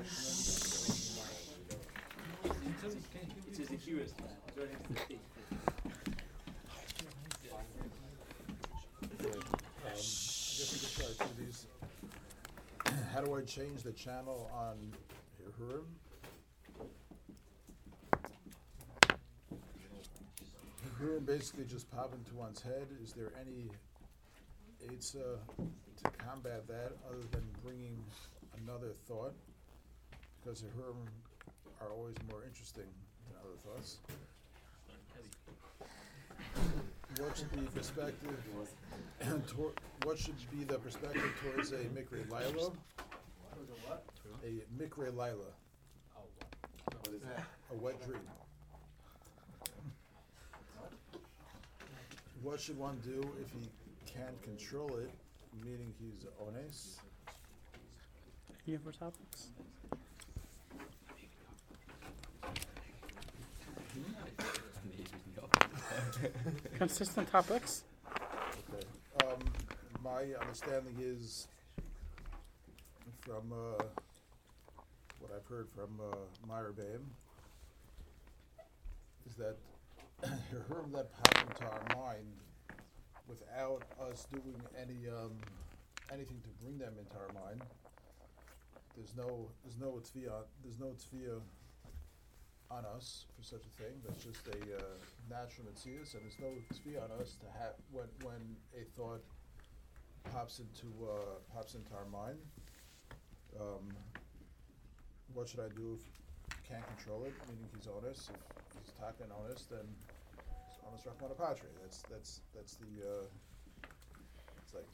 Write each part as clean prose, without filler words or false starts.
It is the curious man. I guess we could try through these. How do I change the channel on Hirurim? Hirurim basically just pop into one's head. Is there any eitzah to combat that other than bringing another thought? Because Hirurim are always more interesting than other thoughts. What should be perspective? What should be the perspective towards a Mikre Laila? A Mikre Laila. What is that? A wet dream. What should one do if he can't control it, meaning he's ones? Any other topics? Consistent topics? Okay. My understanding is from what I've heard from Meyer Baim is that Hirurim that pop into our mind without us doing anything to bring them into our mind. There's no tzviyah on us for such a thing. That's just a natural metzius, and there's no tzviyah on us to have when a thought pops into our mind. What should I do if I can't control it? Meaning he's honest. If he's talking honest, then it's honest Rahman Apatre. That's the it's like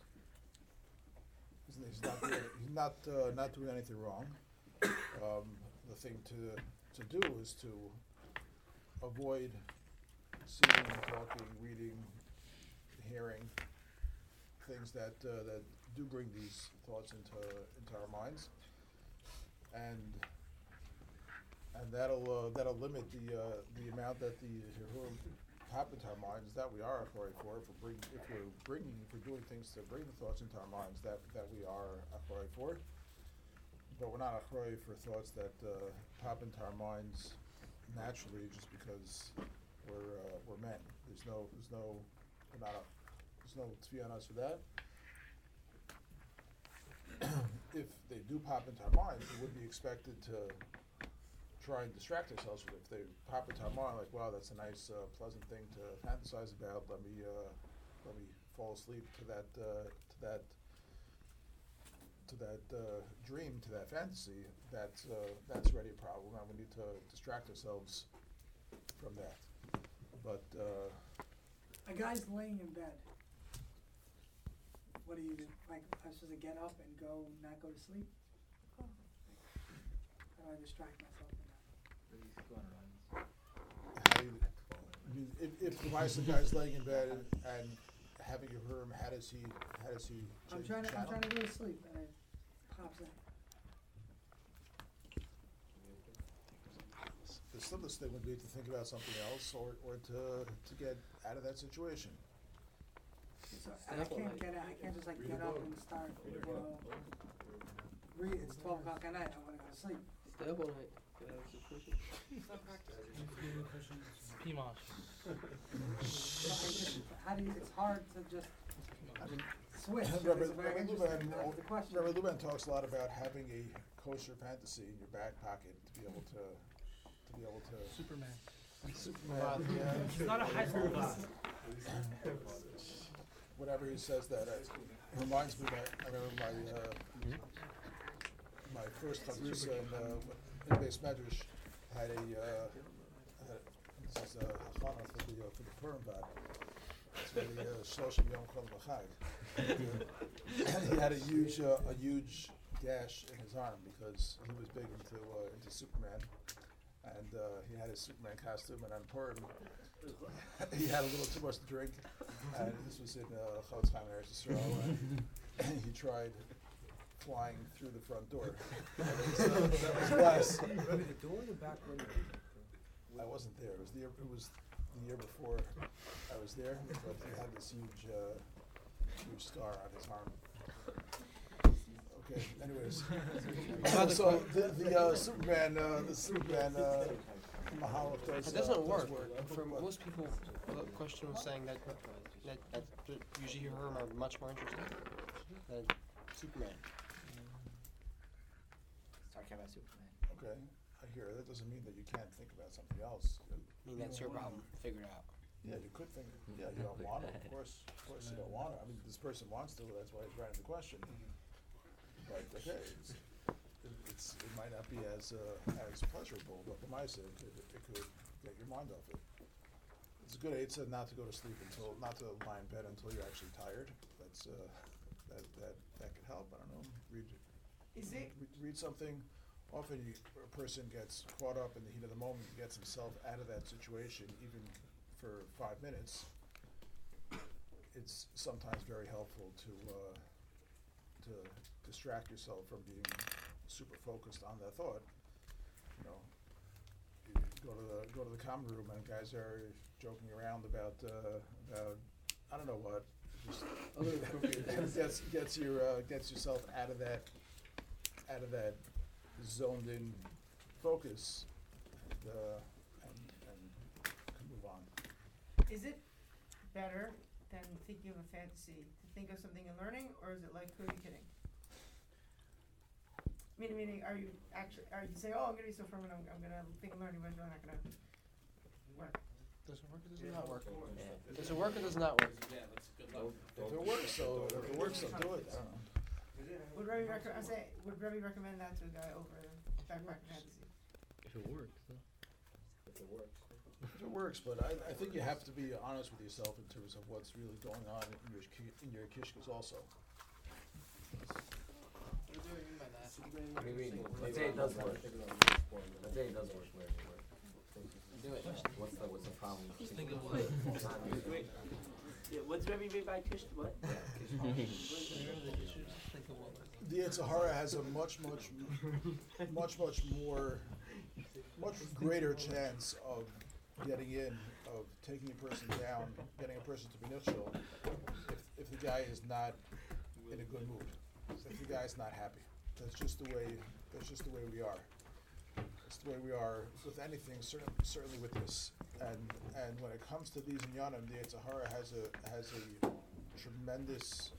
he's not doing anything wrong. The thing to do is to avoid seeing, talking, reading, hearing things that do bring these thoughts into our minds, and that'll limit the amount that the Hirurim pop into our minds that we are afraid for. If we're doing things to bring the thoughts into our minds that we are afraid for. But we're not afraid for thoughts that pop into our minds naturally just because we're men. There's no tzvi on us for that. If they do pop into our minds, we would be expected to try and distract ourselves with it. If they pop into our mind, like, wow, that's a nice, pleasant thing to fantasize about. Let me fall asleep to that dream, to that fantasy. That's already a problem, and we need to distract ourselves from that. But a guy's laying in bed. What do you do? Like, I'm supposed to get up and not go to sleep? How do I distract myself from that? If the guy's laying in bed and having a room, how does he I'm change the channel? trying to go to sleep, and it pops in. The simplest thing would be to think about something else or to get out of that situation. So I can't get out. I can't just get up and start. Read. It's 12 o'clock at night. I want to go to sleep. Stay up all night. Pimash. It's hard to just switch. Rabbi Question. Luban talks a lot about having a kosher fantasy in your back pocket to be able to Superman. yeah. It's not a high school class. Whenever he says that, it reminds me that I remember my first chavrusa in Beis Medrash had this is a hachana for the Purim Bad. It's for the Shloshim Yom Kol V'Chag. And he had a huge gash in his arm because he was big into Superman, and he had his Superman costume, and on Purim he had a little too much to drink, and this was in Chofetz Chaim in Eretz Yisrael, and he tried flying through the front door. That was glass. The door in the back window. I wasn't there. It was the year before I was there, but he had this huge scar on his arm. Okay, anyways. So the Superman Mahalo does. It doesn't work. Does For But- most people, the question was saying that usually you hear them are much more interested than Superman. Talking about Superman. Okay, I hear. That doesn't mean that you can't think about something else. I mean, that's your problem. Figure it out. Yeah, you could think. Yeah, you don't want to. Of course, you don't want to. I mean, this person wants to. That's why he's writing the question. But okay, it might not be as pleasurable. But for my sake, it could get your mind off it. It's a good answer not to go to sleep not to lie in bed until you're actually tired. That's that could help. I don't know. Read something. Often a person gets caught up in the heat of the moment, gets himself out of that situation, even for 5 minutes. It's sometimes very helpful to distract yourself from being super focused on that thought. You know, you go to the common room and guys are joking around about I don't know what. Just gets yourself out of that zoned in focus and can move on. Is it better than thinking of a fantasy to think of something and learning, or is it like who are you kidding? Meaning, are you saying, oh, I'm gonna be so firm and I'm gonna think of learning, but it's really not gonna work? Does it work or does it not work? Does it work or does it not work? If it works, so do it. I don't know. Would Remy recommend that to a guy over backpack fantasy? If it works, huh? If it works, but I think you have to be honest with yourself in terms of what's really going on in your kishkas also. What do you mean by that? Let's say it does work. Let's say it does work. Do it. What's the problem? Just think of what. Yeah, what's Rebbe made by Kish? What? The Yitzhahara has a much greater chance of getting in, of taking a person down, getting a person to be neutral, if the guy is not in a good mood, if the guy is not happy. That's just the way we are. That's the way we are with anything, certainly with this. And when it comes to these inyanim, the Yitzhahara has a tremendous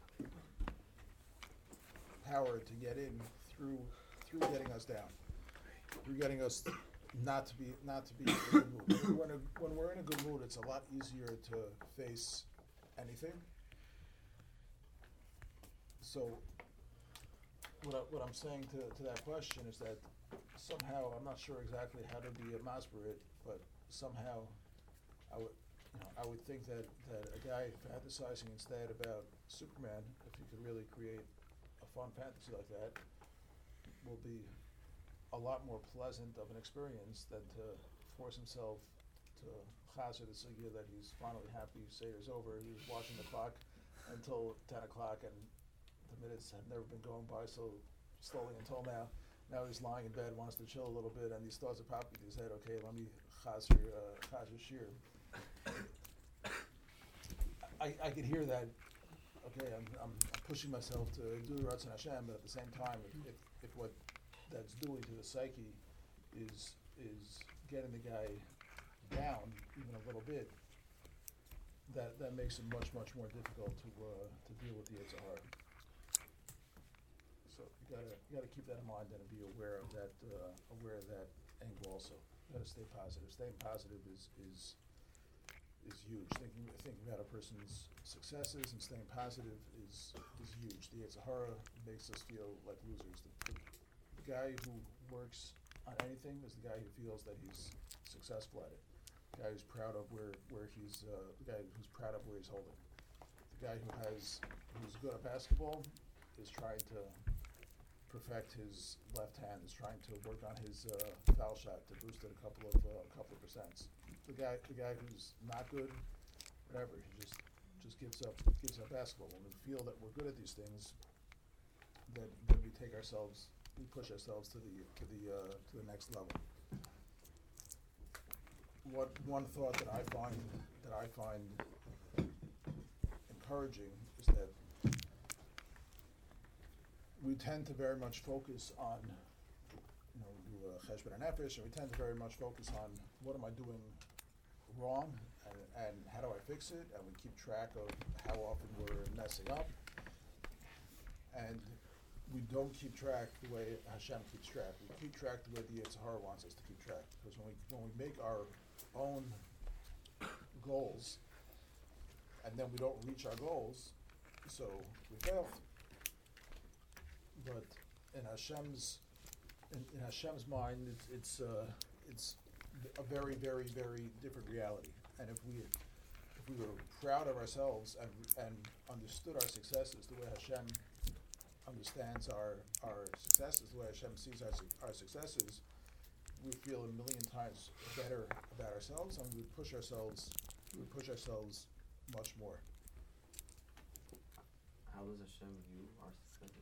power to get in through getting us down, through getting us not to be in a good mood. When we're in a good mood, it's a lot easier to face anything. So what I'm saying to that question is that somehow, I'm not sure exactly how to be a masberit, but somehow I would think that a guy fantasizing instead about Superman, if he could really create a fun fantasy like that, will be a lot more pleasant of an experience than to force himself to chazer the sugya that he's finally happy, Seder's over, he was watching the clock until 10 o'clock and the minutes have never been going by so slowly until now. Now he's lying in bed, wants to chill a little bit, and these thoughts are popping in his head. Okay, let me chazer shir. I could hear that. Okay, I'm pushing myself to do the Ratzon Hashem, but at the same time, if what that's doing to the psyche is getting the guy down even a little bit, that makes it much more difficult to deal with the Yitzhahara. So you gotta keep that in mind and be aware of that angle also. You gotta stay positive. Staying positive is huge. Thinking about a person's successes and staying positive is huge. The Yitzhahara makes us feel like losers. The guy who works on anything is the guy who feels that he's successful at it. The guy who's proud of where he's the guy who's proud of where he's holding. The guy who's good at basketball is trying to perfect his left hand, is trying to work on his foul shot to boost it a couple of percents. The guy who's not good, whatever, he just gives up basketball. When we feel that we're good at these things, then we push ourselves to the next level. One thought that I find encouraging is that we tend to very much focus on, we do cheshbon and nefesh, and we tend to very much focus on what am I doing wrong, and how do I fix it, and we keep track of how often we're messing up, and we don't keep track the way Hashem keeps track. We keep track the way the Yetzer Hara wants us to keep track, because when we make our own goals, and then we don't reach our goals, so we failed. But in Hashem's mind, it's a very, very, very different reality. And if we were proud of ourselves and understood our successes the way Hashem understands our successes, the way Hashem sees our successes, we feel a million times better about ourselves, and we would push ourselves much more. How does Hashem view our successes?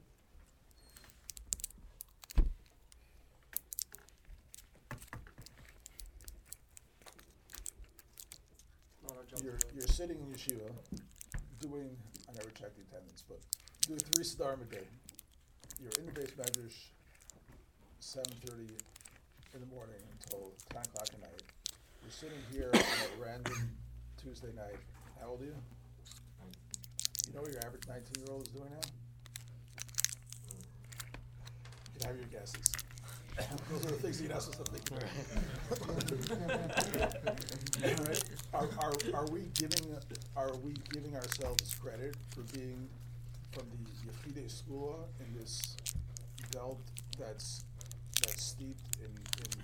You're sitting in yeshiva, doing, I never check the attendance, but doing 3 Siddharim a day. You're in the base medrash, 7:30 in the morning until 10 o'clock at night. You're sitting here on a random Tuesday night. How old are you? You know what your average 19-year-old is doing now? You can have your guesses. Those are the things you're not supposed to think about. Right? Are we giving ourselves credit for being from the Yechidei Skula in this belt that's steeped in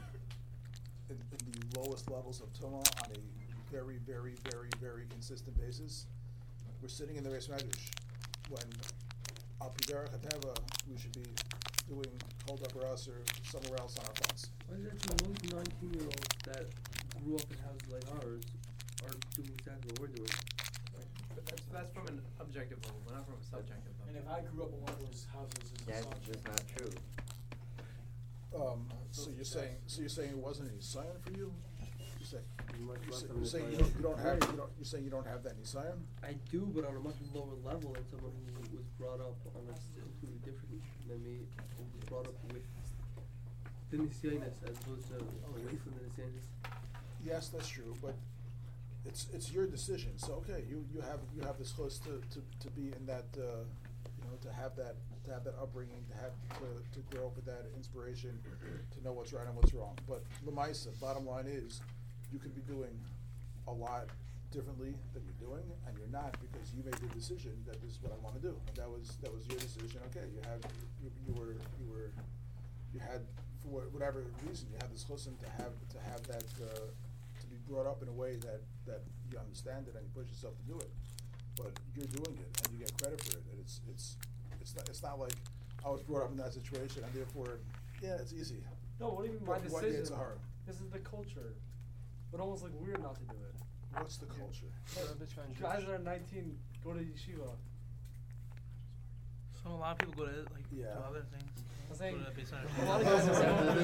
the lowest levels of Tumah on a very, very, very, very consistent basis? We're sitting in the Beis Medrash when Al Pi Derech HaTeva we should be doing Kol Davar Aser somewhere else on our phones. Why is it that most 19-year-olds that grew up in houses like ours are doing exactly what we're doing? That's from an objective level, but not from a subjective level. And if I grew up in one of those houses, it's That's just not true. So you're saying it wasn't any sign for you? You're saying you don't have that nisayon? I do, but on a much lower level than someone who was brought up on a completely different than me, who was brought up with the nisyanis as opposed to away from the nisyanis. Yes, that's true, but it's your decision. So okay, you have this close to be in that to have that upbringing, to grow up with that inspiration, to know what's right and what's wrong. But l'maisa, bottom line is, you could be doing a lot differently than you're doing, and you're not, because you made the decision that this is what I want to do, and that was your decision. Okay, you had for whatever reason you had this chusn to have that to be brought up in a way that you understand it and you push yourself to do it. But you're doing it and you get credit for it, and it's not like I was brought up in that situation and therefore it's easy. No, what do you mean my decision? It's hard. This is the culture. But almost like weird not to do it. What's the culture? Guys that are 19 go to yeshiva. So a lot of people go to to other things. I'm saying Go to the base center. a lot of guys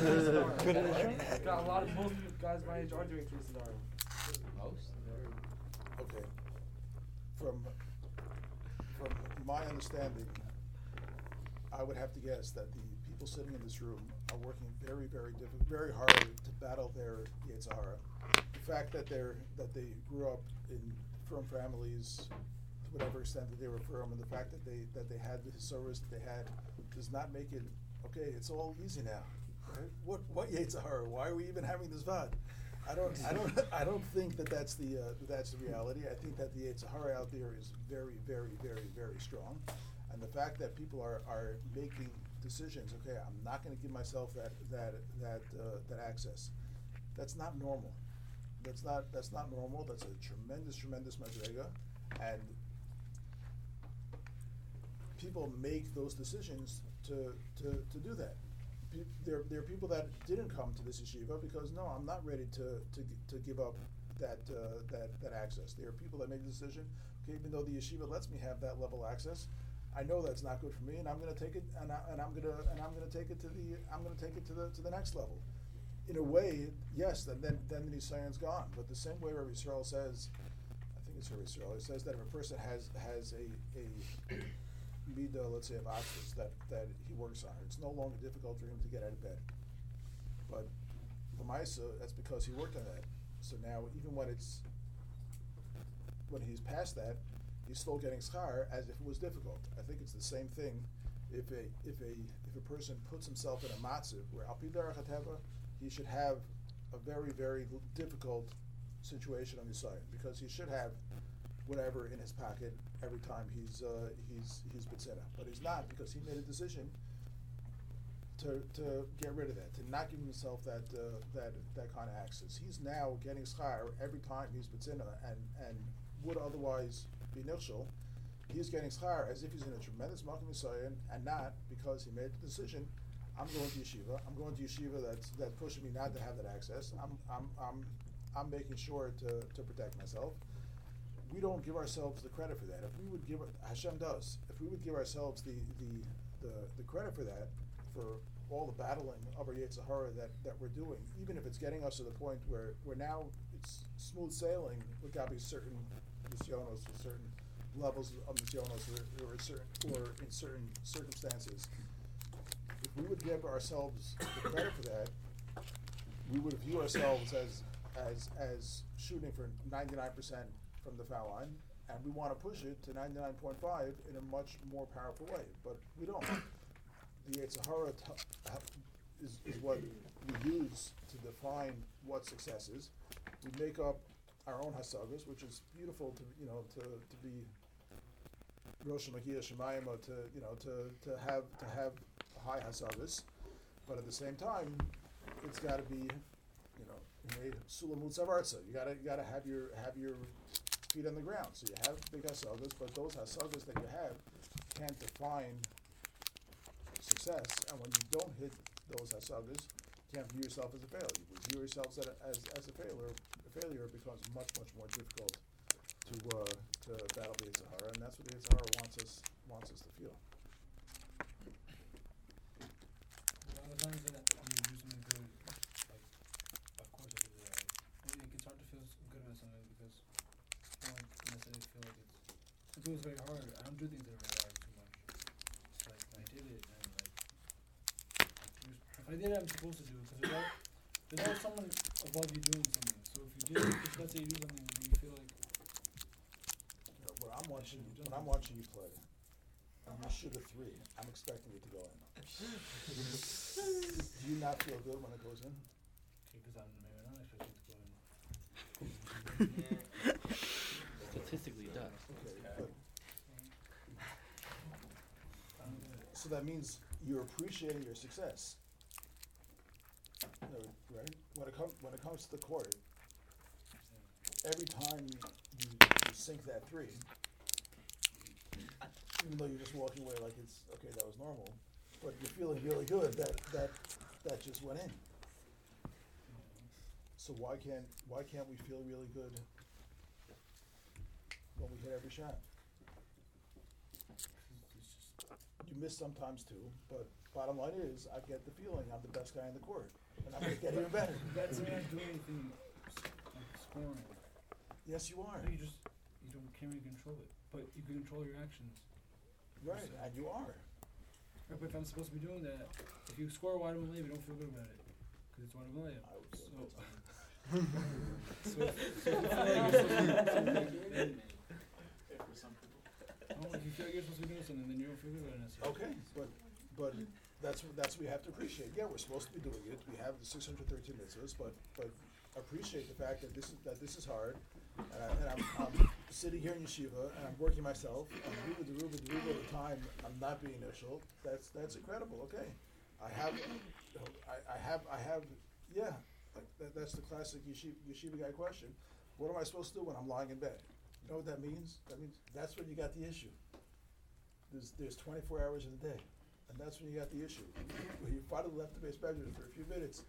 most guys my age are doing 3 Siddharim. Most? Okay. From my understanding, I would have to guess that the people sitting in this room are working very, very very hard to battle their Yetzer Hara. The fact that they grew up in firm families, to whatever extent that they were firm, and the fact that they had the service that they had, does not make it okay. It's all easy now, right? What Yetzer Hara? Why are we even having this VOD? I don't think that's the reality. I think that the Yetzer Hara out there is very, very, very, very strong, and the fact that people are making decisions. Okay, I'm not going to give myself that access. That's not normal. That's not normal. That's a tremendous madrega, and people make those decisions to do that. There are people that didn't come to this yeshiva because no, I'm not ready to give up that access. There are people that make the decision. Okay, even though the yeshiva lets me have that level of access, I know that's not good for me, and I'm going to take it, and I'm going to take it to the next level. In a way, yes, then the nisayon's gone. But the same way Rabbi Yisrael says, I think it's Rabbi Yisrael, he says that if a person has a Mida, let's say, of Oxford that he works on. It's no longer difficult for him to get out of bed. But Lamaisa, that's because he worked on that. So now, even when he's past that, he's still getting schar as if it was difficult. I think it's the same thing if a person puts himself in a matziv where al pi derech hateva, he should have a very, very difficult situation on his side, because he should have whatever in his pocket every time he's bitzera. But he's not, because he made a decision to get rid of that, to not give himself that kind of access. He's now getting schar every time he's bitzera and would otherwise be nichshel. He's getting schar as if he's in a tremendous makom yisayin, and not because he made the decision. I'm going to yeshiva. I'm going to yeshiva that's pushing me not to have that access. I'm making sure to protect myself. We don't give ourselves the credit for that. If we would give Hashem does. If we would give ourselves the credit for that, for all the battling of our Yetzer Hara that we're doing, even if it's getting us to the point where now it's smooth sailing with Gabi certain nisyonos or certain levels of nisyonos or in certain circumstances. If we would give ourselves the credit for that, we would view ourselves as shooting for 99% from the foul line, and we want to push it to 99.5 in a much more powerful way. But we don't. The Yetzer Hara is what we use to define what success is. We make up our own hasagas, which is beautiful to be Rosh Magia Shemayim, to have high hasagas, but at the same time, it's got to be, sulamut savartza. You gotta have your feet on the ground. So you have big hasagas, but those hasagas that you have can't define success. And when you don't hit those hasagas, you can't view yourself as a failure. You view yourself as a failure. A failure becomes much more difficult to battle the Yetzer Hara, and that's what the Yetzer Hara wants us to feel. A lot of times that when you do something good, like, of course I do that. It's hard to feel good about something because I don't necessarily feel like it feels very hard. I don't do things that are very hard too much. It's like when I did it, and if I did it, I'm supposed to do it, because there's always someone above you doing something. So if let's say you do something and you feel like, When I'm watching you play, and you shoot a three, I'm expecting it to go in. Do you not feel good when it goes in? because I'm maybe not expecting it to go in. Statistically, it does. Okay, but so that means you're appreciating your success. Right? When it comes to the court, every time you sink that three, even though you're just walking away like it's okay, that was normal, but you're feeling really good that just went in. So why can't we feel really good when we hit every shot? You miss sometimes too, but bottom line is, I get the feeling I'm the best guy in the court, and I'm going to get even better. That's not doing anything like scoring. Yes, you are. You can't really control it, but you can control your actions. Right, and you are. Right, but if I'm supposed to be doing that, if you score a wide open layup, you don't feel good about it, because it's wide open layup. I would feel good. So if you feel like if you feel like you're supposed to be doing something, then you don't feel good about it necessarily. Okay, but that's what we have to appreciate. Yeah, we're supposed to be doing it. We have the 613 mitzvahs, but appreciate the fact that this is hard. And I'm sitting here in yeshiva and I'm working myself. And the ruba at the time I'm not being initial. That's incredible. Okay, I have yeah. Like that's the classic yeshiva guy question. What am I supposed to do when I'm lying in bed? You know what that means? That means that's when you got the issue. There's 24 hours in a day, and that's when you got the issue. When you finally left the base bedroom for a few minutes,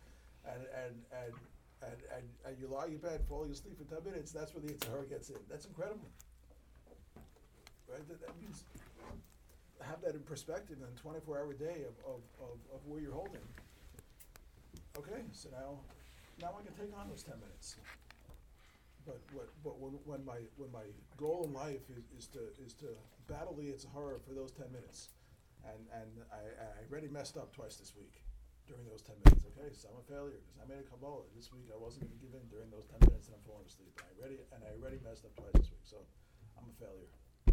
and you lie in bed, falling asleep for 10 minutes, that's when the Yetzer Hara gets in. That's incredible. Right? That means have that in perspective in a 24-hour day of where you're holding. Okay, so now I can take on those 10 minutes. but when my goal in life is to battle the Yetzer Hara for those 10 minutes, and I already messed up twice this week during those 10 minutes. Okay, so I'm a failure because I made a Kabbalah this week. I wasn't going to give in during those 10 minutes, and I'm falling asleep. I already messed up twice this week, so I'm a failure.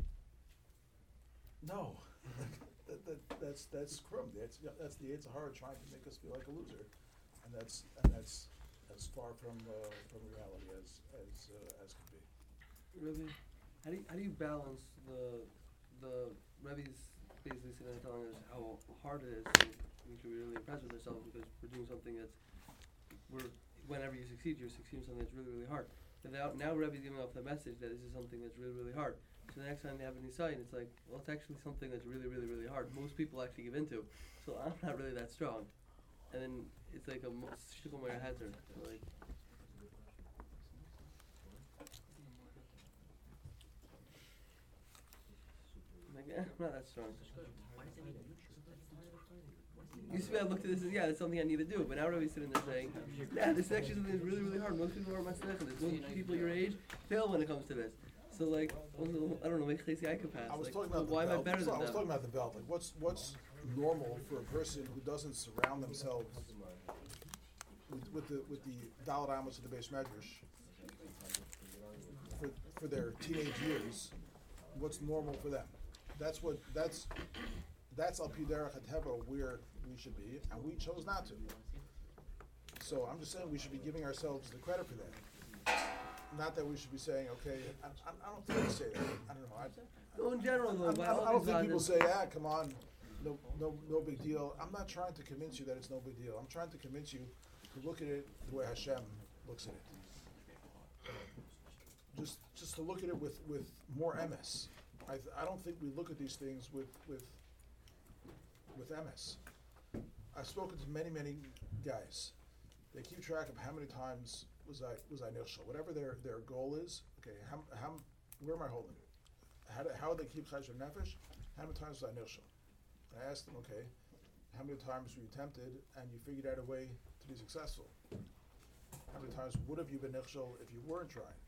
No, that's krum. That's the Yetzer Hara trying to make us feel like a loser, and that's as far from reality as could be. Rebbe, how do you balance the Rebbe's basically sitting there telling us how hard it is, and we should be really impressed with ourselves because we're doing something whenever you succeed, you're succeeding something that's really, really hard. But now Rebbe's giving off the message that this is something that's really, really hard. So the next time they have a Nisayan, it's like, well, it's actually something that's really, really, really hard. Most people actually give into. So I'm not really that strong. And then it's like a shikol my hazard. Like, I'm not that strong. Used to be I looked at this as, that's something I need to do, but now Rebbe's sitting there saying, this is actually something that's really, really hard. Most people are matzliach in this. Most people your age fail when it comes to this. So like, I don't know, make Chesed I could pass. I was Like, talking about why the am I belt. better So than I was them? talking about the belt. Like, what's normal for a person who doesn't surround themselves with the Dalet Amos of the Beis Medrash for their teenage years? What's normal for them? That's Al Pi Derech HaTeva where we should be, and we chose not to. So I'm just saying we should be giving ourselves the credit for that. Not that we should be saying, okay, I don't think they say that. I don't know. No, in general, though, by I all don't these think people odds, say, come on, no big deal. I'm not trying to convince you that it's no big deal. I'm trying to convince you to look at it the way Hashem looks at it. Just to look at it with more emes. I don't think we look at these things with emes. I've spoken to many guys. They keep track of how many times was I nirshal. Whatever their goal is, okay, where am I holding? How do they keep chayshon nefesh? How many times was I nirshal? I asked them, okay, how many times were you tempted and you figured out a way to be successful? How many times would have you been nirshal if you weren't trying?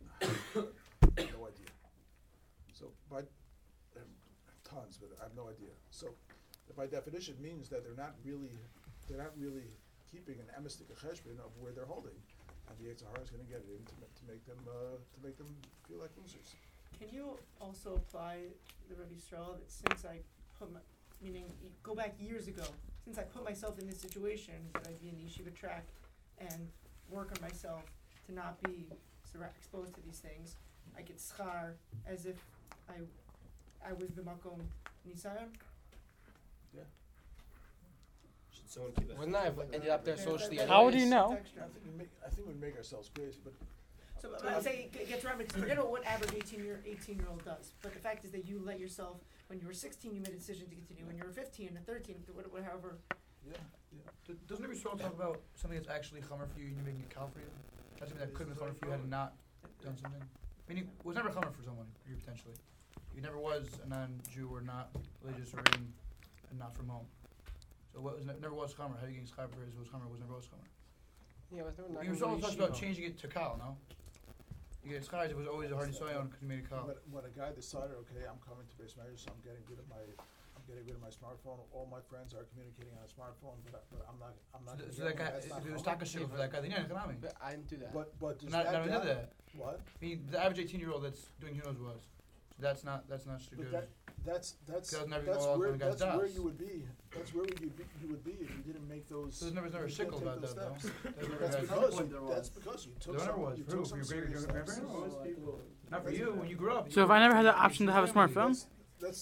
No idea. So tons, but I have no idea. So by definition means that they're not really keeping an emistic cheshbon of where they're holding, and the Yetzer Hara is going to get it in to make them feel like losers. Can you also apply the Rebbe Yisrael that since I go back years ago, since I put myself in this situation that I'd be in the yeshiva track and work on myself to not be exposed to these things, I get schar as if I was the makom nisayon. Yeah. Should someone keep Wouldn't I have ended up there socially How do you know? I think we make ourselves crazy, but. So I'm saying it gets around because forget about what average 18-year-old does. But the fact is that you let yourself, when you were 16, you made a decision to continue. When you were 15 or 13, however. Yeah. Doesn't every song talk about something that's actually chamer for you and you're making it kal for you? That's something that could have been chamer for you had it not done something. Meaning, it was never chamer for someone, you potentially. You never was a non-Jew or not religious or in and not from home. So what was never was chamer. How do you get chamer for his was chamer was never was chamer. Yeah, it was never. You were always talking about changing it to kal, no? You get schar, it was always a hard nisayon because you made a kal. When a guy decided, okay, I'm coming to Beis Medrash, so I'm getting rid of my smartphone. All my friends are communicating on a smartphone, but I'm not. So that guy, if it was takashil for that guy, then yeah, economic. But I didn't do that. But does Not that only guy, that. what? I mean, the average 18-year-old that's doing who knows what. So that's not good. But that's Doesn't every all where the guys where does. you would be. That's where you would be if you didn't make those. So there's never a you can't shickle take about those that steps. though. That's because you took There some. was. You For who? took For some your serious great steps. grandparents? Not for you. When you grew up. So if I never had the option to have a smartphone, That's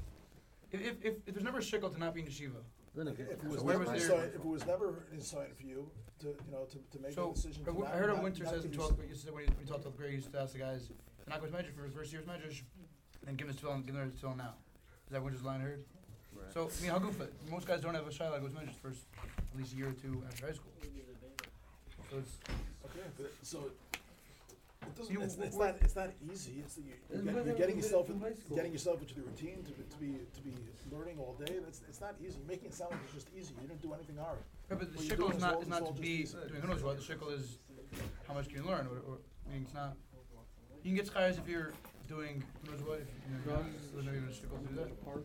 If there's never a shickle to not being yeshiva. if it was So where never was an there- if it was never an insight for you to make So a decision. To I heard not, of Winter not says give in yourself- 12th grade, when he taught 12th grade, he used to ask the guys, "You're not going to measure for his first year's measures, and give him his tefillin now." Is that Winter's line heard? Right. So I mean, Hagufa, most guys don't have a shaila that goes measures first at least a year or two after high school. So it's Okay, but so it doesn't. You- It's not easy. You're getting yourself into the routine to be learning all day. It's not easy. Making it sound like it's just easy. You didn't do anything hard. yeah, but the What you're shickle doing is is not all to just be easy. doing who knows what. The shickle is how much can you learn, or I mean, it's not. You can get schayes if you're doing mezuzah, if you're living in a shtickle to do that. Park.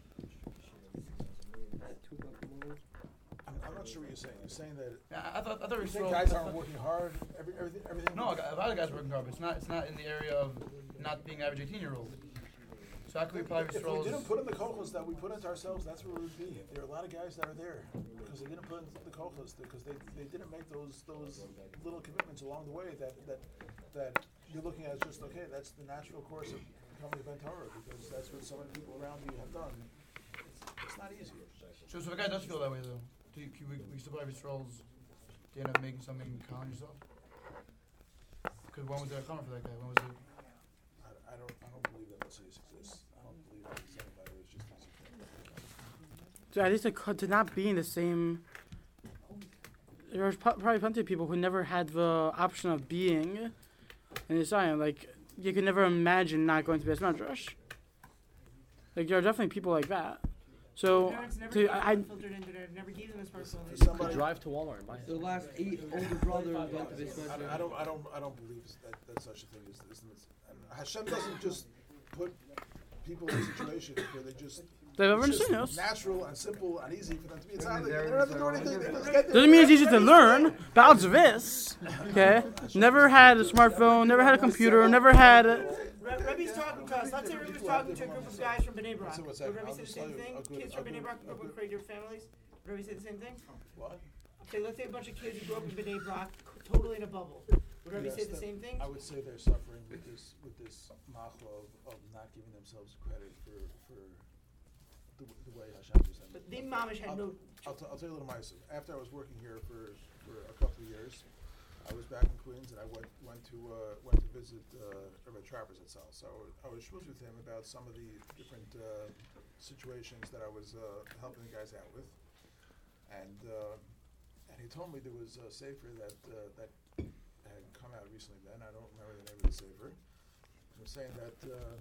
At 2 o'clock in the morning. I'm not sure what you're saying. You're saying that Yeah, I thought you we think strolled. guys aren't working hard. Everything. No, a lot of guys working hard, but it's not in the area of not being average 18-year-old. So how can we probably If we stroll? didn't put in the kochos that we put into ourselves, that's where we would be. There are a lot of guys that are there because they didn't put into the kochos because they didn't make those little commitments along the way that you're looking at as just okay. That's the natural course of becoming a Ben Torah because that's what so many people around you have done. It's not easy. So if a guy does feel that way though, we still probably strolls. Do you end up making something calm yourself? Because when was there a comment for that guy? When was it? I don't believe that Messias exists. I don't believe that there's anybody who's just consistent. So at least to not be in the same. There's probably plenty of people who never had the option of being in Israel. Like you could never imagine not going to Beis Medrash. Like there are definitely people like that. So Parents never to, gave I them filtered internet, never gave them a smartphone. For somebody, Drive to Walmart and buy The it. last 8 older brothers went to Beis Medrash. I don't believe that such a thing is. And Hashem doesn't just put people in situations where they just. they've ever It's just seen us. natural and simple and easy for them to be. It's not. They don't have to do anything. They just get there. Doesn't mean it's easy to learn. About this, okay? Never had a smartphone, never had a computer, never had. Rebbe's talking to us. Let's say Rebbe's talking to a group of guys from Bnei Brak. What's Would that? Rebbe I'll say the just same tell you thing? a good- Kids a from good- Bnei Brak a grew up good- with creative families. Would Rebbe say the same thing? What? Okay, let's say a bunch of kids who grew up in Bnei Brak, totally in a bubble. Would Rebbe say Yes, the same thing? I would say they're suffering with this machlo of not giving themselves credit for the way Hashem was. But the mamish had no. I'll tell you a little nice. After I was working here for a couple of years, I was back in Queens and I went to visit Rabbi Travers at Sal. So I was schmoozing with him about some of the different situations that I was helping the guys out with, and he told me there was a sefer that had come out recently. Then I don't remember the name of the sefer. He was saying that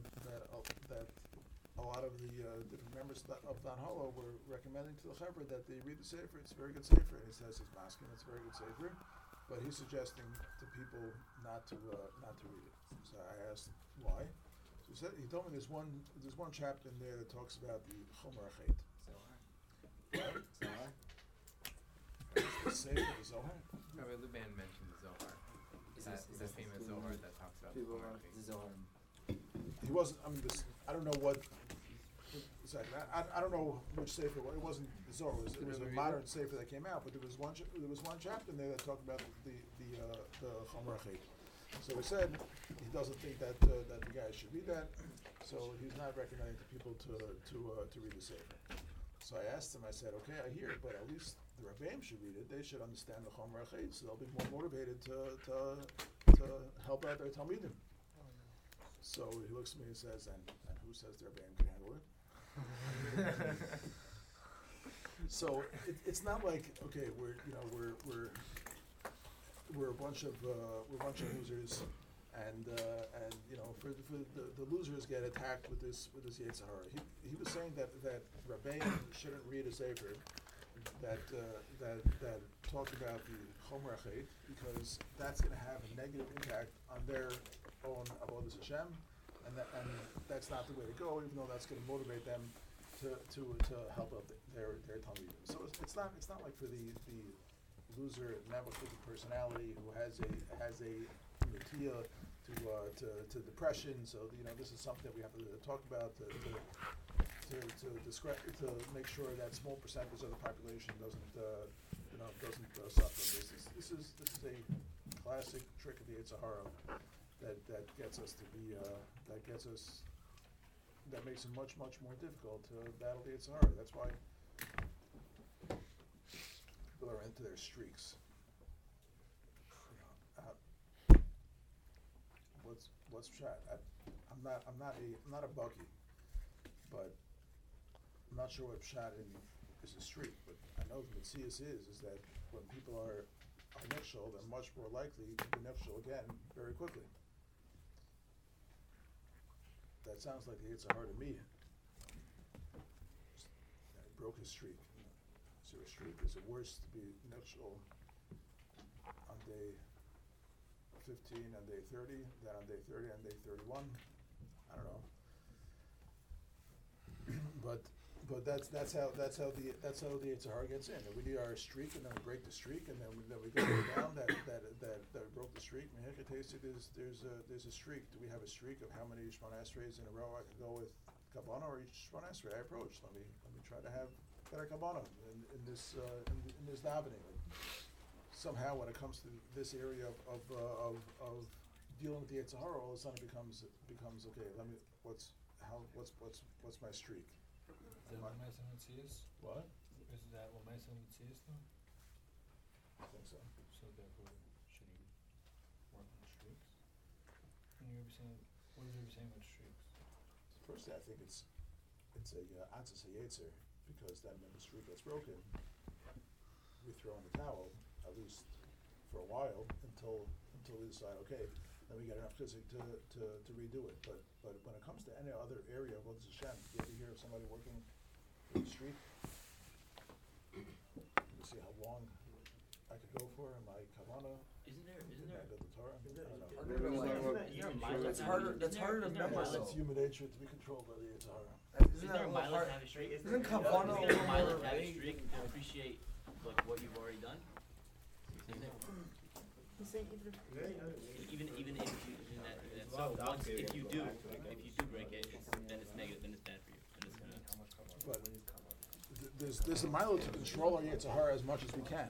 a lot of the different members of Dan Holo were recommending to the Chaver that they read the sefer. It's a very good sefer, and he says he's masking. It's a very good sefer, but he's suggesting to people not to read it. So I asked why. So he told me there's one chapter in there that talks about the Chomer Achet. The sefer, the Zohar. Rabbi Luban mentioned the Zohar. Is that famous Zohar that talks about He wasn't. I mean, I don't know what. Exactly. I don't know which sefer. It wasn't the Zohar. It was a modern sefer that came out, but there was one chapter in there that talked about the Chomer Achet. So he said he doesn't think that the guys should read that, so he's not recommending to people to read the sefer. So I asked him. I said, okay, I hear it, but at least the Rebbeim should read it. They should understand the Chomer Achet, so they'll be more motivated to help out their Talmidim. So he looks at me and says, and who says their band can handle it? So it's not like, okay, we're a bunch of losers, and for the losers get attacked with this Yetzer Hara. He was saying that Rabbeim shouldn't read a sefer that talks about the Chomer Achet because that's going to have a negative impact on their own avodas Hashem, and that's not the way to go. Even though that's going to motivate them to help out their talmidim. So it's not like for the loser never-fitting personality who has a nuttia to depression. So this is something that we have to talk about to make sure that small percentage of the population doesn't suffer. This is a classic trick of the Yetzer Hara that gets us to be that makes it much more difficult to battle the Yetzer Hara. That's why people are into their streaks. What's chat? I'm not a Bucky, but I'm not sure what pshat is a streak. But I know the Metzius is that when people are nifshel, they're much more likely to be nifshel again very quickly. That sounds like the Yetzer Hara to me. He broke his streak. Is there a streak? Is it worse to be nifshel on day 15 on day 30, then on day 30 on day 31. I don't know. But that's how the Yetzer Hara gets in. And we do our streak, and then we break the streak, and then we go down that we broke the streak. Mehika tasted there's a streak. Do we have a streak of how many Shemona Esreis in a row I could go with Kabbalah or each Shemona Esrei I approach? Let me try to have better Kabbalah in this davening. Somehow, when it comes to this area of dealing with the Yetzer Hara, all of a sudden it becomes okay. What's my streak? Is that what Mason would see us? What? Is that what Mason would see us though? I think so. So therefore, should he work on the streaks? And you were saying, what is you saying about streaks? Personally, I think it's a atzis yetzer, because then when the streak gets broken, we throw in the towel, at least for a while, until we decide, okay, then we get enough chizik to redo it. But when it comes to any other area of Avodas Hashem, you ever hear of somebody working in the street? You see how long I could go for in my kavanah. Isn't there? The Torah. I don't know. That's harder to memorize. It's human nature to be controlled by the Yetzer Hara. Isn't there a mile to have a streak? Isn't Kavanah Isn't there a mile to more have a streak to appreciate like what you've already done? Isn't there? Even if you so once if you do break it, then it's negative, then it's bad for you, and it's gonna. But there's a milo to control our Yetzer Hara as much as we can.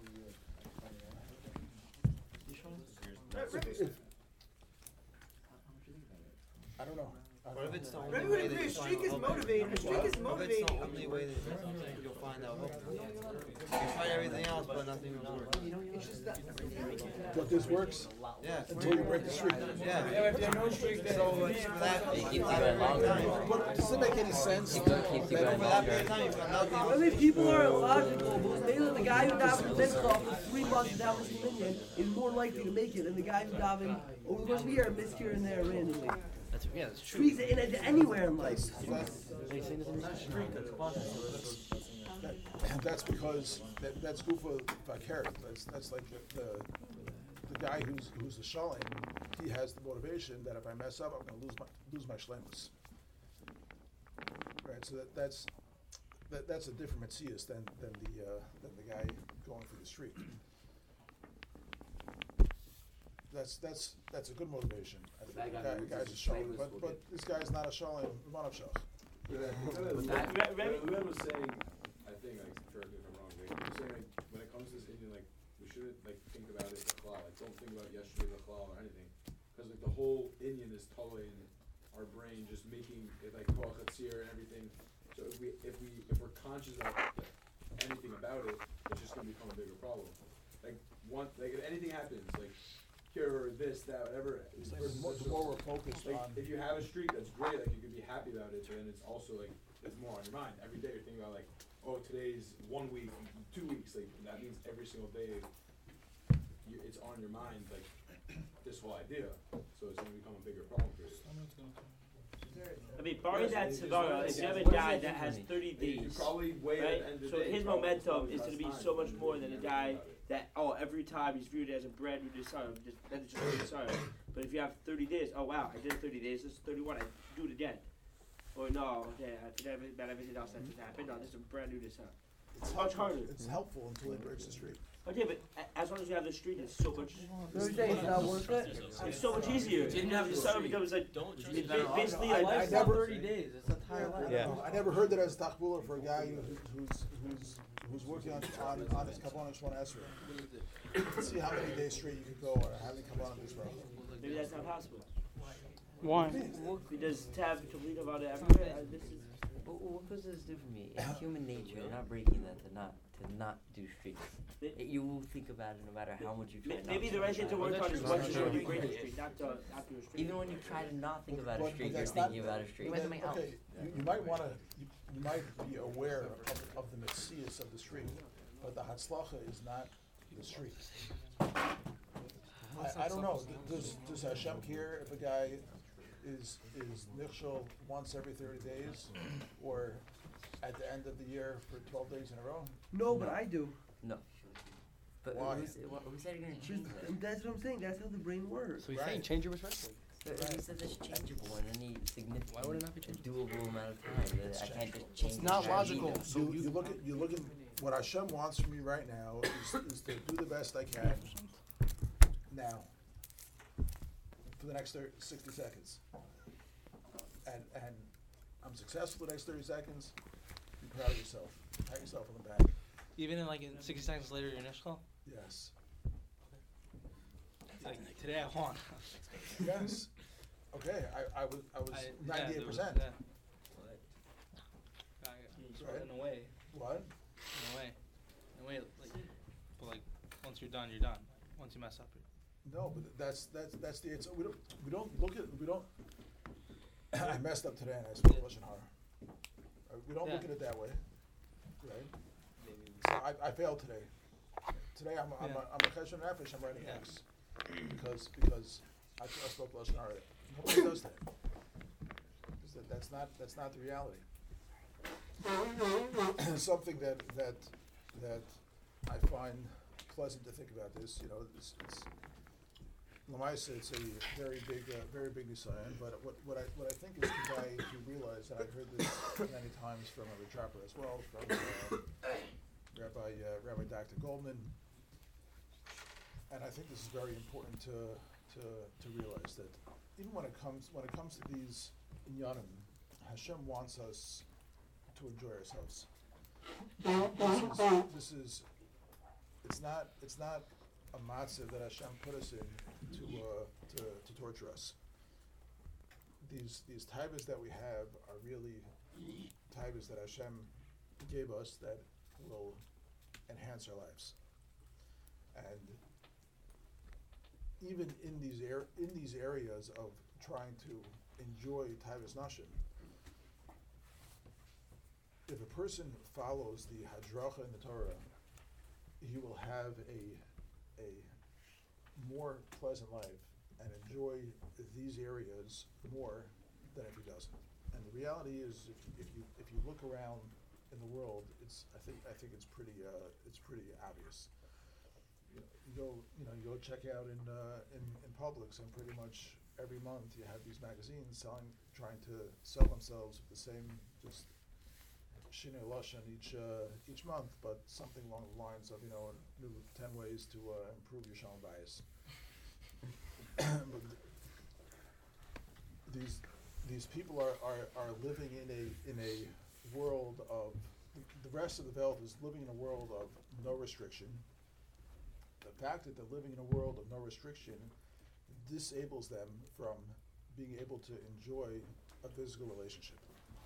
I don't know. What if it's the Rebbe only would way agree, that a you streak find is hope? motivating, a streak is What if it's motivating. the only way that you'll find out hope? You find everything else, but nothing will work. But this works Yeah. until you break the streak. Yeah. if you have no streak, then So it's for that, you keep that a long time. But does it make any sense? For that period of time, you've got nothing. I mean, people are illogical, because maybe the guy who davened the mitzvah for 3 months without his communion is more likely to make it than the guy who davened over the course of a year and missed here and there randomly. That's true. Streaks in anywhere in life. That's because that's Gufa Vakeret. That's like the guy who's the shalim. He has the motivation that if I mess up, I'm going to lose my shlemus. Right. So that's a different metzias than the guy going through the street. That's a good motivation. I think the guy's a shalim, but this guy's not a shalim. Manavshach. Rebbe was saying, I think, like, correct me if I'm wrong, like, he was saying, like, when it comes to this Indian, like, we shouldn't, like, think about it l'chlal, like, don't think about yesterday l'chlal or anything, because, like, the whole Indian is totally in our brain, just making it, like, koach hatzir and everything, so if we're conscious of anything about it, it's just gonna become a bigger problem. Like, if anything happens, like, here or this, that, whatever. The more we're focused like, on. if you have a streak, that's great. Like you could be happy about it, but then it's also like it's more on your mind every day. You're thinking about like, oh, today's 1 week, 2 weeks. Like that means every single day, it's on your mind. Like this whole idea, so it's gonna become a bigger problem for you. I mean, barring that Savara, if you have a guy that has 30 days, You probably weigh right? at the end of So the day, his probably momentum is less going to be time. so much more than a guy that, every time he's viewed as a brand new desire, that is just a desire. But if you have 30 days, oh wow, I did it 30 days, this is 31, I do it again. Or no, okay, I forget about everything else that just happened, no, this is a brand new desire. It's much harder. It's helpful until he breaks the streak. Okay, but as long as you have the street, it's so much. Every day is not worth it. It's so much easier. Didn't have the sun becomes like it's basically like I never. 30 days, it's entire life. Yeah. I never heard that as tachbula for a guy who's working on his kavanah shmona esrei. Let's see how many days straight you could go or how many kavanah days row. Maybe that's not possible. Why? Because to have complete about it everywhere, this is. What does this do for me? It's human nature. You're not breaking that to not do streaks. You will think about it no matter how much you try. Maybe the right thing to work on is once you already break the streak, not to after a streak. Even when you try to not think about a But streak, you're that's not- thinking about a streak. Okay, you might want to, you might be aware of the metzias of the streak, but the hatzlacha is not the streak. I don't know. Does Hashem care if a guy is nichshel once every 30 days, or at the end of the year for 12 days in a row? No, but I do. No. But Why? who said you're gonna change that? That's what I'm saying. That's how the brain works. So he's Right. saying change your perspective. But who said that's changeable in any significant, Why would it not be changeable? doable amount of time? That I can't just change. It's not the strategy logical. now. So you look at what Hashem wants from me right now is to do the best I can now for the next 60 seconds. And I'm successful the next 30 seconds. Be proud of yourself. Pat yourself on the back. Even in 60 seconds later, your next call? Yes. Like today I won. Yes. Okay. I was 98%. Yeah. Right. In a way. What? In a way, but once you're done, you're done. Once you mess up, No, but that's the answer. We don't look at I messed up today and I spoke Lashon Hara. We don't look at it that way, right? So I failed today. Today I'm a cheshbon nefesh. I'm writing X because I spoke Lashon Hara. Nobody does that. Because that's not the reality. Something that I find pleasant to think about this. It's Lamaisa, it's a very big nisayon. But what I think is k'day to realize, and I've heard this many times from Rabbi Trapper as well, from Rabbi Dr. Goldman, and I think this is very important to realize that even when it comes to these inyanim, Hashem wants us to enjoy ourselves. It's not a matzah that Hashem put us in to torture us. These taivas that we have are really taivas that Hashem gave us that will enhance our lives. And even in these areas of trying to enjoy taivas nashim, if a person follows the hadracha in the Torah, he will have a more pleasant life and enjoy these areas more than if he doesn't. And the reality is, if you look around in the world, I think it's pretty obvious. You go check out in Publix, and pretty much every month you have these magazines trying to sell themselves with the same just Shinei Lashon each month, but something along the lines of new 10 ways to improve your shalom bias. But these people are living in a world of the rest of the world is living in a world of no restriction. The fact that they're living in a world of no restriction disables them from being able to enjoy a physical relationship.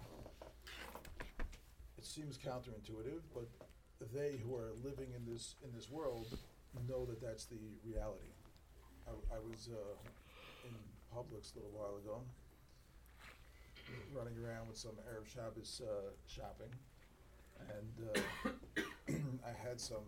It seems counterintuitive, but they who are living in this world know that that's the reality. I was in Publix a little while ago, running around with some Arab Shabbos shopping, and I had some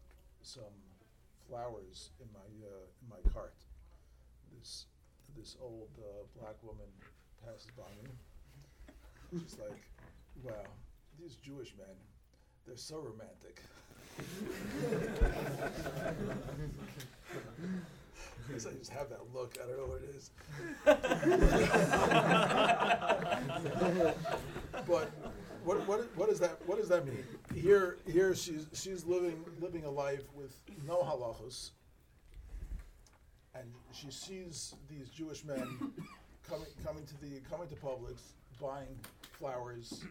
flowers in my cart. This old black woman passes by me. She's like, "Wow, these Jewish men, they're so romantic." I guess I just have that look. I don't know what it is. But what does that mean? Here she's living a life with no halachos, and she sees these Jewish men coming to Publix, buying flowers,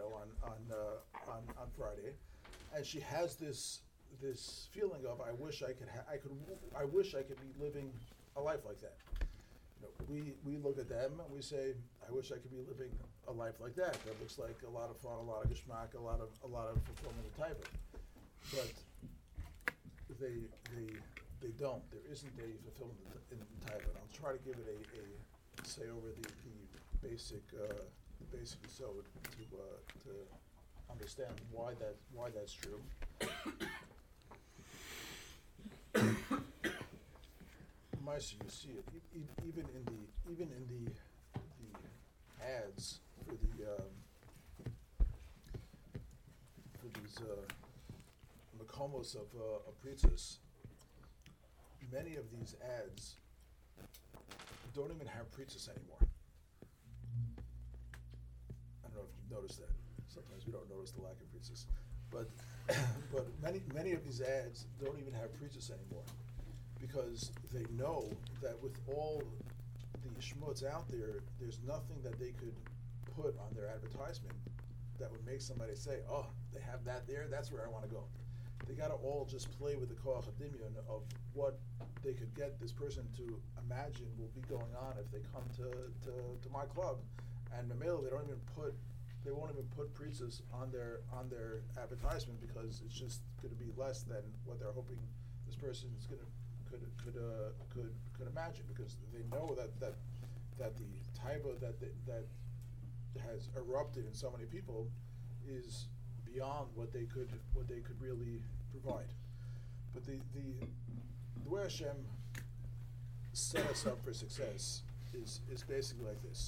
on Friday, and she has this feeling of I wish I could be living a life like that. We look at them and we say, I wish I could be living a life like that. That looks like a lot of fun, a lot of geschmack, a lot of fulfillment of type. But they don't. There isn't a fulfillment in type. And I'll try to give it a say over the basic episode to understand why that's true. Meister, you see it even in the ads for these makomos of pizzas. many of these ads don't even have preachers anymore. I don't know if you've noticed that. Sometimes we don't notice the lack of preachers, but but many of these ads don't even have preachers anymore, because they know that with all the schmutz out there, there's nothing that they could put on their advertisement that would make somebody say, oh, they have that there, that's where I want to go. They got to all just play with the koach hadimion of what they could get this person to imagine will be going on if they come to my club, and Mamela, they won't even put preachers on their advertisement, because it's just going to be less than what they're hoping this person is could imagine, because they know that the taiba that has erupted in so many people is beyond what they could really provide. But the way Hashem set us up for success is basically like this.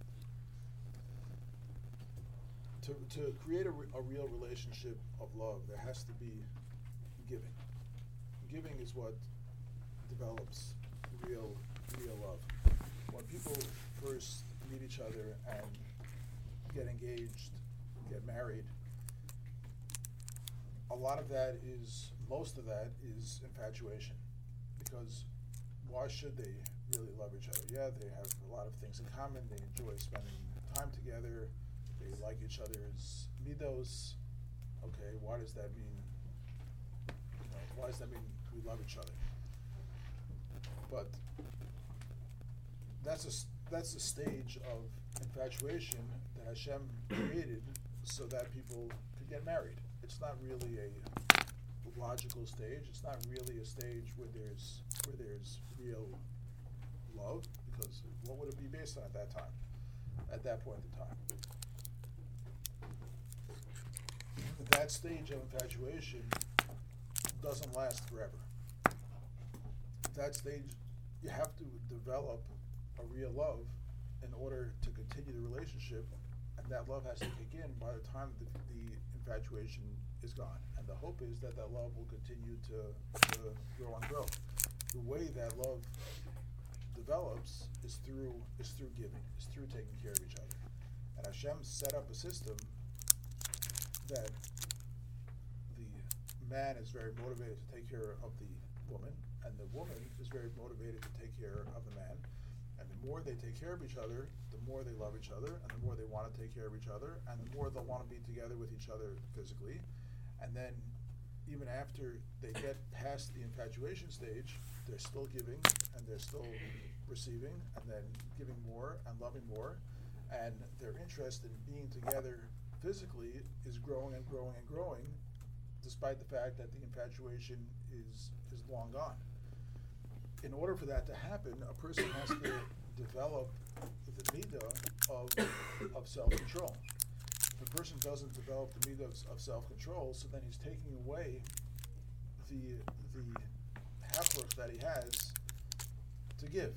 To create a real relationship of love, there has to be giving. Giving is what develops real love. When people first meet each other and get engaged, get married, most of that is infatuation. Because why should they really love each other? Yeah, they have a lot of things in common. They enjoy spending time together. They like each other's midos. Okay, why does that mean? Why does that mean we love each other? But that's a stage of infatuation that Hashem created so that people could get married. It's not really a logical stage. It's not really a stage where there's real love, because what would it be based on at that time? At that point in time, that stage of infatuation doesn't last forever. That stage, you have to develop a real love in order to continue the relationship, and that love has to kick in by the time the infatuation is gone. And the hope is that love will continue to grow and grow. The way that love develops is through giving, is through taking care of each other. And Hashem set up a system that the man is very motivated to take care of the woman, and the woman is very motivated to take care of the man. And the more they take care of each other, the more they love each other, and the more they want to take care of each other, and the more they'll want to be together with each other physically. And then, even after they get past the infatuation stage, they're still giving, and they're still receiving, and then giving more and loving more, and their interest in being together physically is growing and growing and growing, despite the fact that the infatuation is long gone. In order for that to happen, a person has to develop the midah of self-control. If a person doesn't develop the midah of self-control, so then he's taking away the hafrach that he has to give.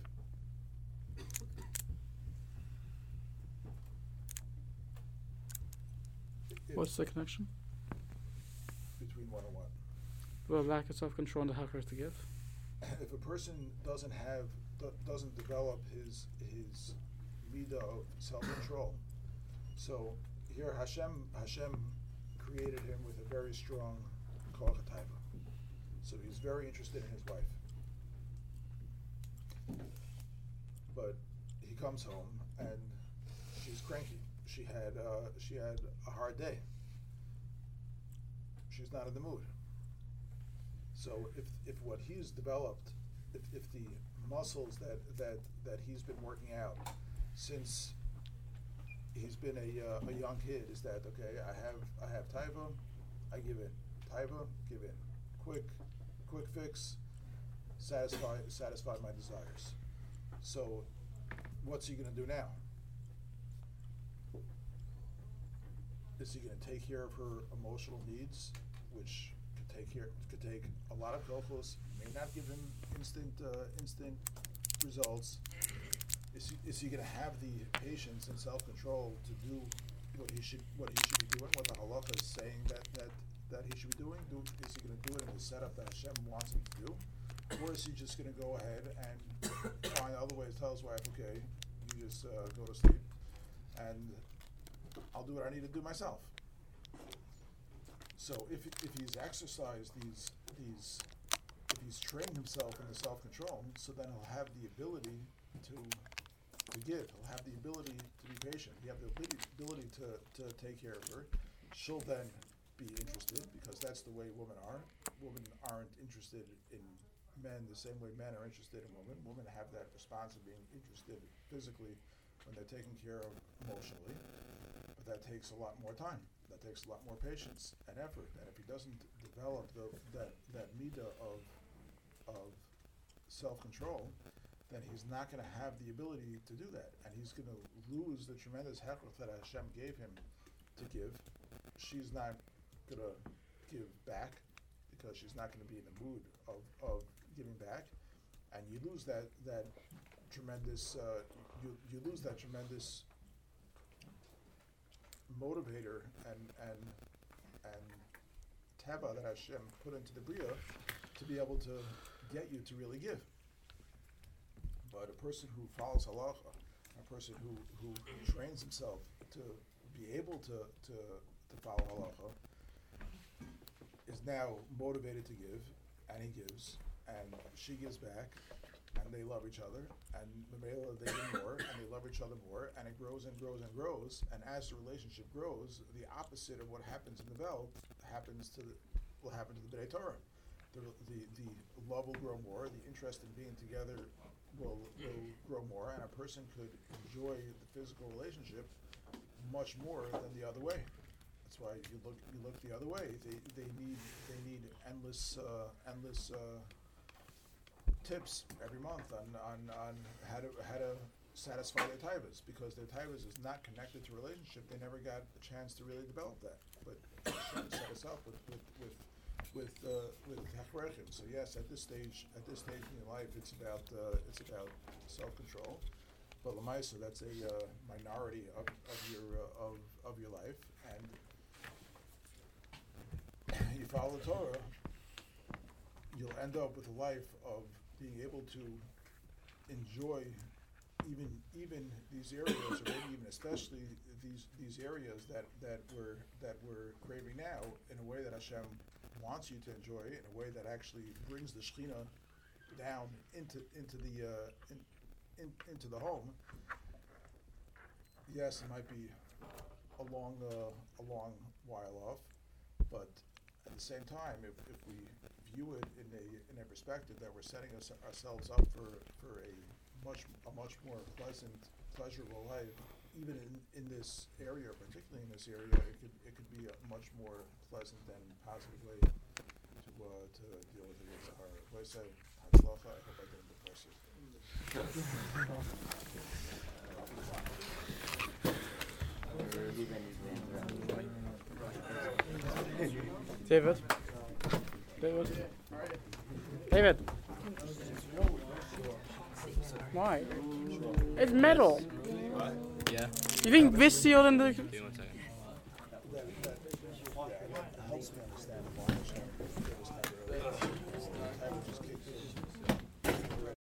What's the connection between what and what? The lack of self-control and the hafrach to give. If a person doesn't develop his midah of self-control, so here Hashem created him with a very strong koach hataiva. So he's very interested in his wife, but he comes home and she's cranky. She had a hard day. She's not in the mood. So if what he's developed, if the muscles that he's been working out since he's been a young kid is that, okay, I have taiva, I give in. Taiva, give in. Quick fix, satisfy my desires. So what's he gonna do now? Is he gonna take care of her emotional needs, which could take a lot of kochos, may not give him instant results? Is he going to have the patience and self-control to do what he should be doing, what the halacha is saying that he should be doing? Is he going to do it in the setup that Hashem wants him to do, or or is he just gonna go ahead and find other ways to tell his wife, okay, you just go to sleep, and I'll do what I need to do myself. So if he's exercised if he's trained himself in the self-control, so then he'll have the ability to give. He'll have the ability to be patient. He'll have the ability to take care of her. She'll then be interested, because that's the way women are. Women aren't interested in men the same way men are interested in women. Women have that response of being interested physically when they're taken care of emotionally, but that takes a lot more time. That takes a lot more patience and effort. And if he doesn't develop that midah of self-control, then he's not going to have the ability to do that, and he's going to lose the tremendous hechach that Hashem gave him to give. She's not going to give back because she's not going to be in the mood of giving back, and you lose that tremendous you lose that tremendous motivator and teva that Hashem put into the bria to be able to get you to really give. But a person who follows halacha, a person who trains himself to be able to follow halacha, is now motivated to give, and he gives, and she gives back, and they love each other, and Mamela, they give more, and they love each other more, and it grows and grows and grows, and as the relationship grows, the opposite of what happens in the Welt will happen to the B'nai Torah. The love will grow more, the interest in being together will grow more, and a person could enjoy the physical relationship much more than the other way. That's why you look the other way. They need endless tips every month on how to satisfy their taivas, because their taivas is not connected to relationship. They never got a chance to really develop that. But Hashem set us up with hechrekim. So yes, at this stage in your life, it's about self-control. But l'maisa, that's a minority of your life, and you follow the Torah, you'll end up with a life of being able to enjoy even these areas, or maybe even especially these areas that we're craving now, in a way that Hashem wants you to enjoy, in a way that actually brings the Shekhinah down into the home. Yes, it might be a long while off, but at the same time, if we view it in a perspective that we're setting ourselves up for a much more pleasurable life, even in this area, particularly in this area, it could be a much more pleasant and positive way to deal with the Yitzhar. What I say, Hatzlacha, I hope I didn't depress you. David. Why? It's metal. Yeah. You think this sealed in the... Give me 1 second. That helps me understand why Hashem